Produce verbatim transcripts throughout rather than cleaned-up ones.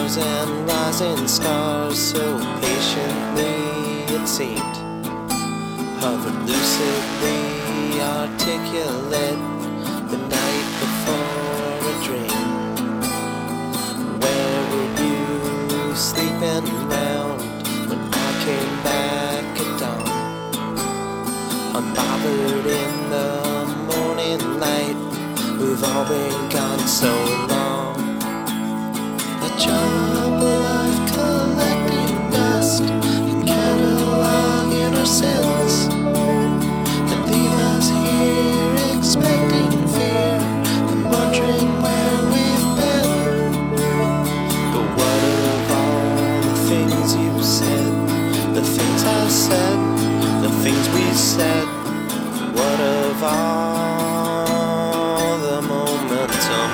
stars and rising stars, so patiently it seemed, hovered lucidly articulate the night before a dream. Where were you sleeping round when I came back at dawn? Unbothered in the morning light, we've all been gone so long. A job of collecting dust and cataloging our sins, that leave us here expecting fear and wondering where we've been. But what of all the things you said, the things I said, the things we said? What of all the momentum?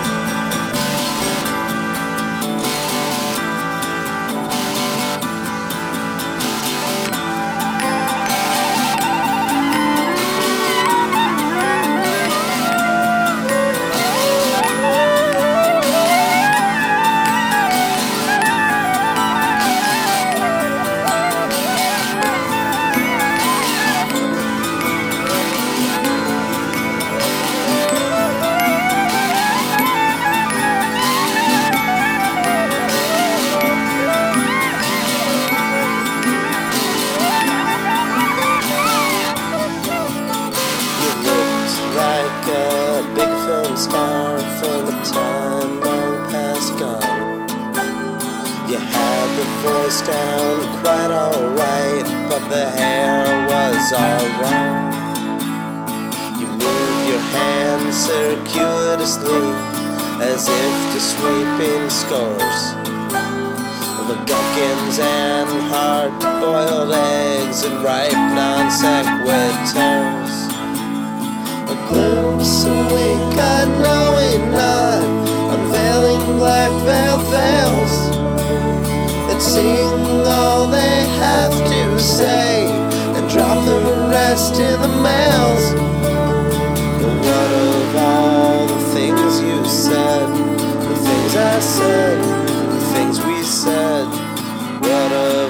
Like a big film star from a time long past gone. You had the voice down quite alright, but the hair was all wrong. You moved your hands circuitously as if to sweeping scores of gherkins and hard-boiled eggs and ripe non-sequiturs. A glimpse, a wink, a knowing nod, unveiling black veil veils that sing all they have to say and drop the rest in the mails. But what of all the things you said, the things I said, the things we said? What of